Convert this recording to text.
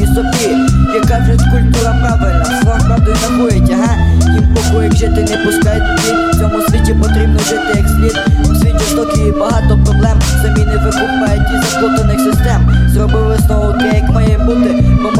самі собі. Як кажуть, культура правильна, слова правдою рахують, ага. Їм похуй, як жити не пускають дві. В цьому світі потрібно жити як слід. У світі жорстокий і багато проблем. Самі не викупають із заплутаних систем. Зробили висновок, як має бути, бо